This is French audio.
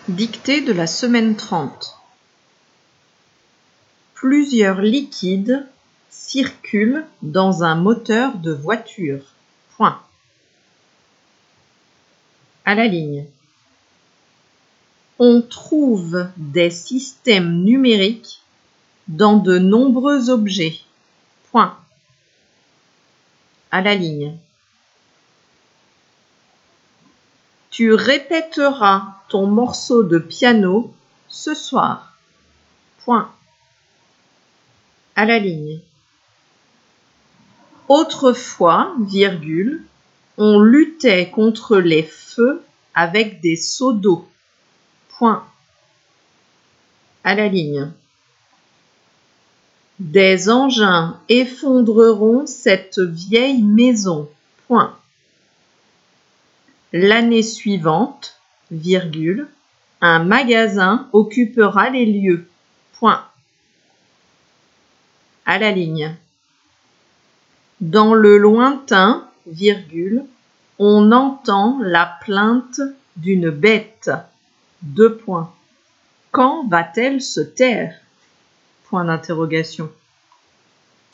Dictée de la semaine 30. Plusieurs liquides circulent dans un moteur de voiture. Point. À la ligne. On trouve des systèmes numériques dans de nombreux objets. Point. À la ligne. Tu répéteras ton morceau de piano ce soir. Point. À la ligne. Autrefois, virgule, on luttait contre les feux avec des seaux d'eau. Point. À la ligne. Des engins effondreront cette vieille maison. Point. L'année suivante, virgule, un magasin occupera les lieux. Point. À la ligne. Dans le lointain, virgule, on entend la plainte d'une bête. Deux points. Quand va-t-elle se taire? Point d'interrogation.